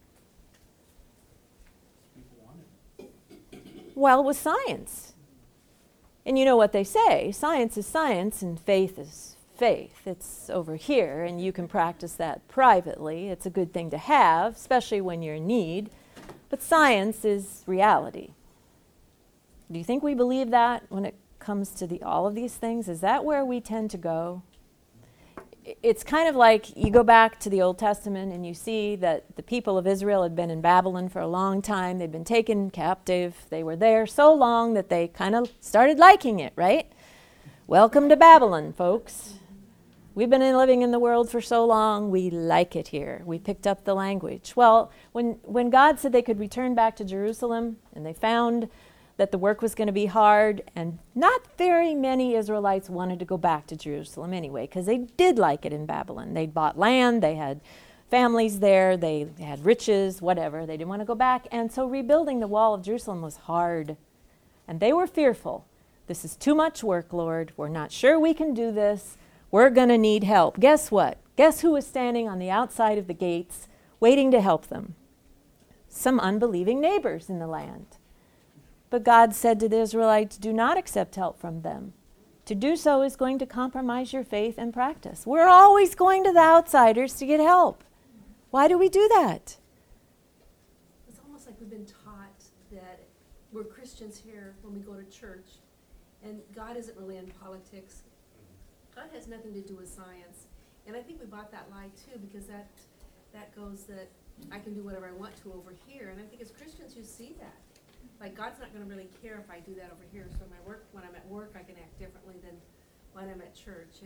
People want it. Well, with science. And you know what they say, science is science and faith is faith. It's over here, and you can practice that privately. It's a good thing to have, especially when you're in need. But science is reality. Do you think we believe that when it comes to all of these things? Is that where we tend to go? It's kind of like you go back to the Old Testament and you see that the people of Israel had been in Babylon for a long time. They'd been taken captive. They were there so long that they kind of started liking it, right? Welcome to Babylon, folks. We've been living in the world for so long, we like it here. We picked up the language. Well, when God said they could return back to Jerusalem, and they found that the work was going to be hard, and not very many Israelites wanted to go back to Jerusalem anyway, because they did like it in Babylon. They'd bought land, they had families there, they had riches, whatever. They didn't want to go back, and so rebuilding the wall of Jerusalem was hard. And they were fearful. This is too much work, Lord. We're not sure we can do this. We're going to need help. Guess what? Guess who was standing on the outside of the gates waiting to help them? Some unbelieving neighbors in the land. But God said to the Israelites, do not accept help from them. To do so is going to compromise your faith and practice. We're always going to the outsiders to get help. Why do we do that? It's almost like we've been taught that we're Christians here when we go to church, and God isn't really in politics. God has nothing to do with science. And I think we bought that lie too, because that goes that I can do whatever I want to over here. And I think as Christians you see that. Like, God's not going to really care if I do that over here. So when I'm at work, I can act differently than when I'm at church.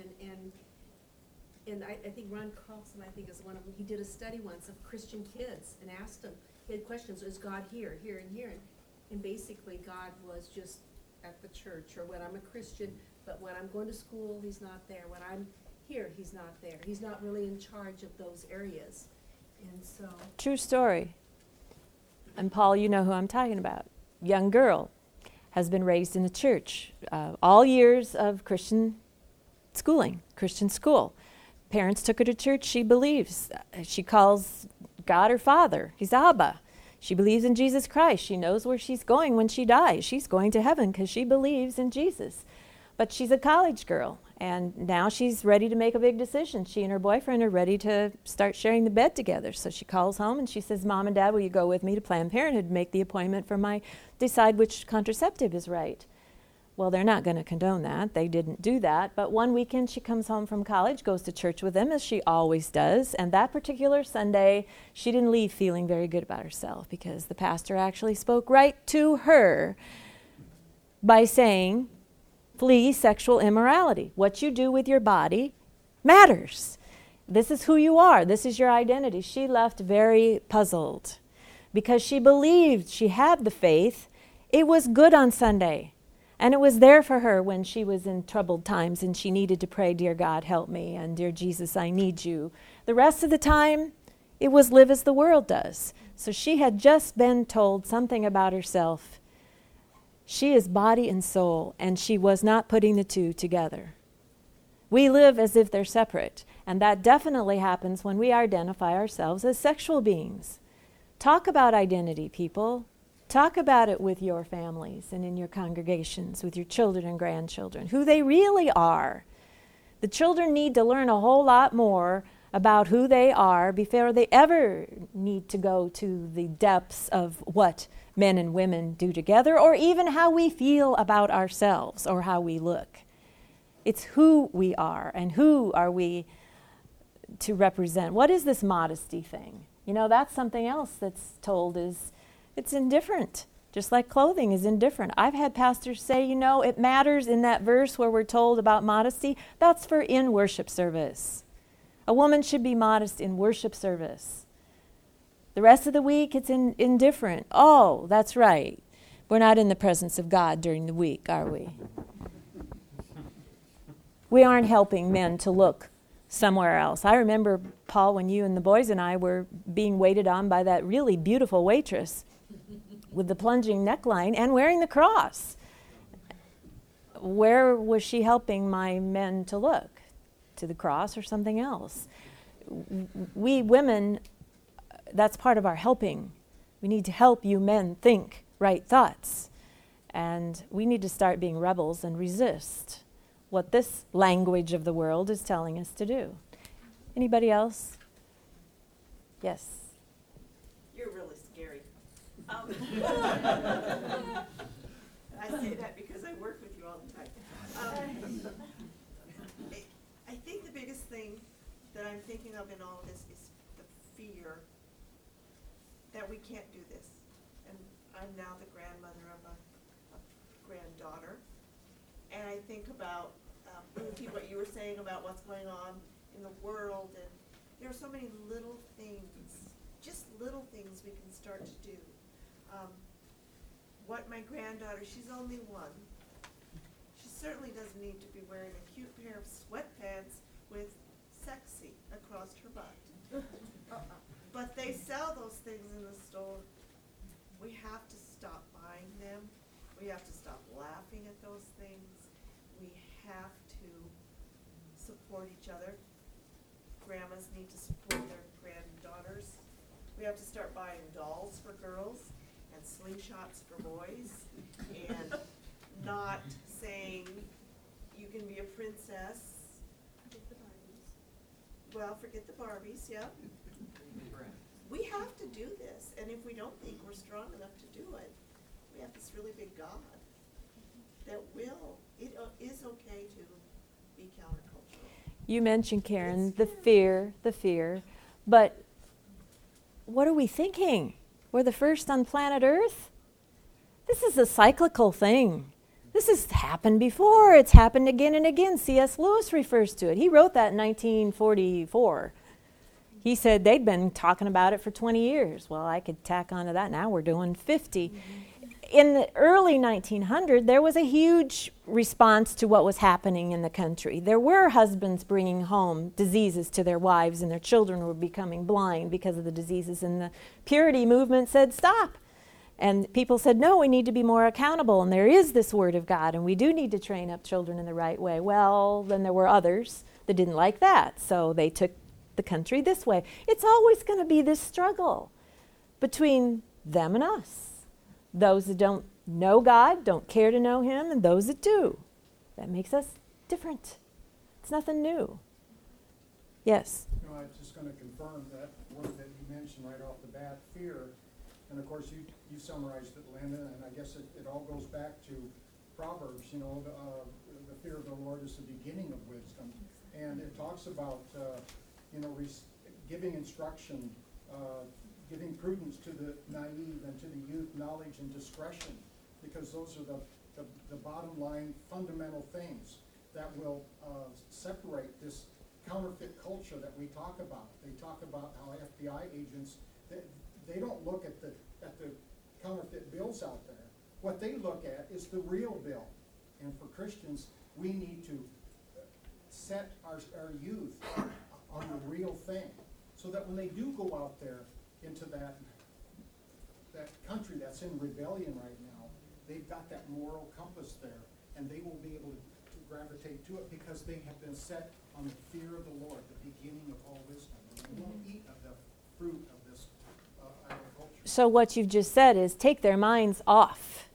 And I think Ron Carlson, is one of them. He did a study once of Christian kids and asked them, he had questions, is God here, here, and here? And basically God was just at the church, or when I'm a Christian, but when I'm going to school, he's not there. When I'm here, he's not there. He's not really in charge of those areas. And so... True story. And Paul, you know who I'm talking about. Young girl has been raised in the church. All years of Christian schooling, Christian school. Parents took her to church. She believes. She calls God her Father. He's Abba. She believes in Jesus Christ. She knows where she's going when she dies. She's going to heaven because she believes in Jesus. But she's a college girl, and now she's ready to make a big decision. She and her boyfriend are ready to start sharing the bed together. So she calls home and she says, Mom and Dad, will you go with me to Planned Parenthood, make the appointment for decide which contraceptive is right? Well, they're not going to condone that. They didn't do that. But one weekend she comes home from college, goes to church with them, as she always does. And that particular Sunday, she didn't leave feeling very good about herself, because the pastor actually spoke right to her by saying, flee sexual immorality. What you do with your body matters. This is who you are. This is your identity. She left very puzzled because she believed, she had the faith. It was good on Sunday. And it was there for her when she was in troubled times and she needed to pray, dear God, help me, and dear Jesus, I need you. The rest of the time, it was live as the world does. So she had just been told something about herself. She is body and soul, and she was not putting the two together. We live as if they're separate, and that definitely happens when we identify ourselves as sexual beings. Talk about identity, people. Talk about it with your families and in your congregations, with your children and grandchildren, who they really are. The children need to learn a whole lot more about who they are before they ever need to go to the depths of what men and women do together, or even how we feel about ourselves or how we look. It's who we are and who are we to represent. What is this modesty thing? That's something else that's told is it's indifferent, just like clothing is indifferent. I've had pastors say, it matters in that verse where we're told about modesty. That's for in worship service. A woman should be modest in worship service. The rest of the week, it's indifferent. Oh, that's right. We're not in the presence of God during the week, are we? We aren't helping men to look somewhere else. I remember, Paul, when you and the boys and I were being waited on by that really beautiful waitress with the plunging neckline and wearing the cross. Where was she helping my men to look? To the cross or something else? We women, that's part of our helping. We need to help you men think right thoughts. And we need to start being rebels and resist what this language of the world is telling us to do. Anybody else? Yes. You're really scary. I say that because I work with you all the time. I think the biggest thing that I'm thinking of in all of this is the fear that we can't do this. And I'm now the grandmother of a granddaughter. And I think about Ruthie, what you were saying about what's going on in the world, and there are so many little things, just little things we can start to do. What my granddaughter, she's only one, she certainly doesn't need to be wearing a cute pair of sweatpants with sexy across her butt. But they sell those things in the store. We have to stop buying them. We have to stop laughing at those things. We have to support each other. Grandmas need to support their granddaughters. We have to start buying dolls for girls and slingshots for boys, and not saying you can be a princess. Forget the Barbies. Well, forget the Barbies, yeah. We have to do this, and if we don't think we're strong enough to do it, we have this really big God that will. It is okay to be countercultural. You mentioned, Karen, the fear, but what are we thinking? We're the first on planet Earth? This is a cyclical thing. This has happened before. It's happened again and again. C.S. Lewis refers to it. He wrote that in 1944. He said they'd been talking about it for 20 years. Well, I could tack onto that now. We're doing 50. In the early 1900s, there was a huge response to what was happening in the country. There were husbands bringing home diseases to their wives, and their children were becoming blind because of the diseases. And the purity movement said, stop. And people said, no, we need to be more accountable. And there is this word of God, and we do need to train up children in the right way. Well, then there were others that didn't like that, so they took the country this way. It's always going to be this struggle between them and us. Those that don't know God, don't care to know Him, and those that do. That makes us different. It's nothing new. Yes? I'm just going to confirm that word that you mentioned right off the bat, fear. And of course, you summarized it, Linda, and I guess it all goes back to Proverbs. The fear of the Lord is the beginning of wisdom. And it talks about, giving instruction, giving prudence to the naive and to the youth, knowledge and discretion, because those are the bottom line fundamental things that will separate this counterfeit culture that we talk about. They talk about how FBI agents, they don't look at the counterfeit bills out there. What they look at is the real bill. And for Christians, we need to set our youth on the real thing, so that when they do go out there into that country that's in rebellion right now, they've got that moral compass there, and they will be able to gravitate to it because they have been set on the fear of the Lord, the beginning of all wisdom. And they won't eat of the fruit of this agriculture. So what you've just said is take their minds off.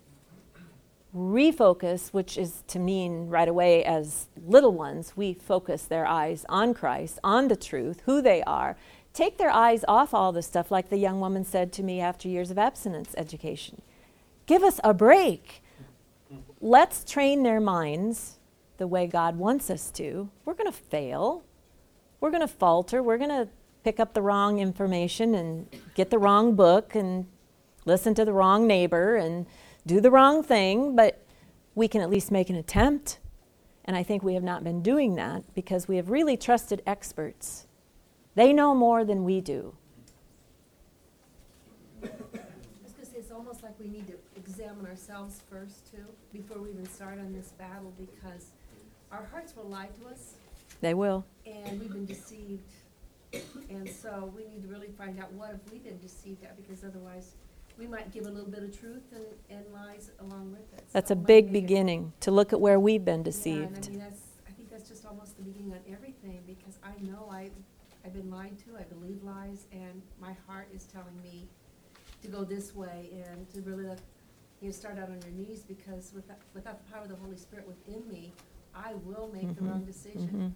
Refocus, which is to mean right away as little ones, we focus their eyes on Christ, on the truth, who they are. Take their eyes off all this stuff, like the young woman said to me after years of abstinence education. Give us a break. Let's train their minds the way God wants us to, we're going to fail. We're going to falter. We're going to pick up the wrong information and get the wrong book and listen to the wrong neighbor and do the wrong thing, but we can at least make an attempt. And I think we have not been doing that because we have really trusted experts. They know more than we do. I was going to say, it's almost like we need to examine ourselves first, too, before we even start on this battle, because our hearts will lie to us, They will. and we've been deceived. And so we need to really find out what have we been deceived at, because otherwise we might give a little bit of truth and lies along with it. That's So a it might big make it- beginning, to look at where we've been Yeah, deceived. and I mean, I think that's just almost the beginning on everything, because I know I've been lied to, I believe lies, and my heart is telling me to go this way and to really, start out on your knees, because without the power of the Holy Spirit within me, I will make the wrong decision.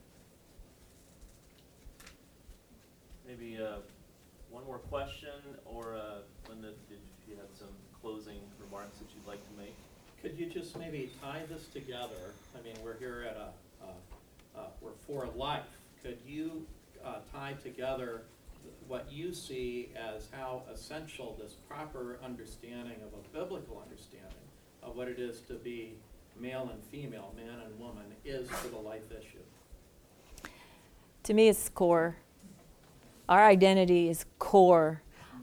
Maybe one more question, or Linda, if you had some closing remarks that you'd like to make? Could you just maybe tie this together? I mean, we're here at we're for life. Could you tie together what you see as how essential this proper understanding of a biblical understanding of what it is to be male and female, man and woman, is to the life issue? To me, it's core. Our identity is core.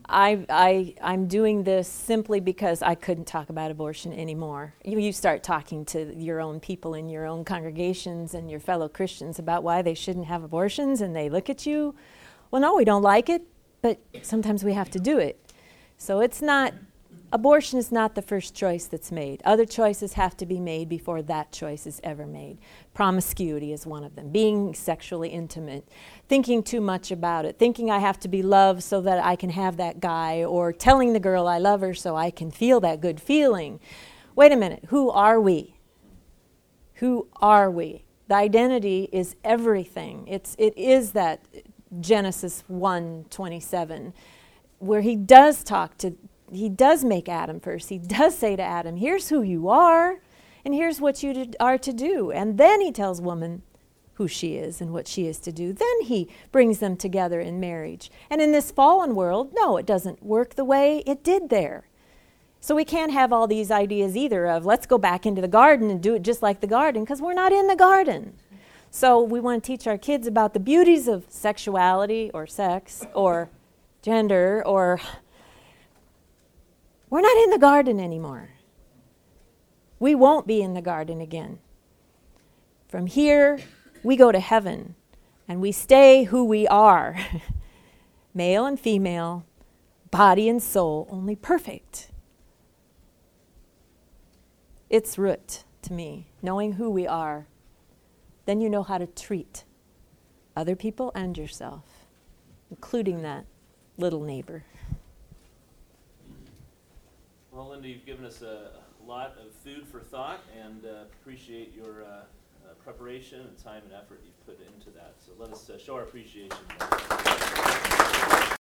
I'm doing this simply because I couldn't talk about abortion anymore. You start talking to your own people in your own congregations and your fellow Christians about why they shouldn't have abortions, and they look at you, well, no, we don't like it, but sometimes we have to do it. So it's not, abortion is not the first choice that's made. Other choices have to be made before that choice is ever made. Promiscuity is one of them. Being sexually intimate, thinking too much about it, thinking I have to be loved so that I can have that guy, or telling the girl I love her so I can feel that good feeling. Wait a minute, who are we? Who are we? The identity is everything. It is that Genesis 1:27, where he does make Adam first. He does say to Adam, here's who you are, and here's what you are to do. And then he tells woman who she is and what she is to do. Then he brings them together in marriage. And in this fallen world, no, it doesn't work the way it did there. So we can't have all these ideas either of let's go back into the garden and do it just like the garden, because we're not in the garden. So we want to teach our kids about the beauties of sexuality or sex or gender, or we're not in the garden anymore. We won't be in the garden again. From here, we go to heaven, and we stay who we are. Male and female, body and soul, only perfect. It's root to me, knowing who we are. Then you know how to treat other people and yourself, including that little neighbor. Well, Linda, you've given us a lot of food for thought, and appreciate your preparation and time and effort you've put into that. So let us show our appreciation.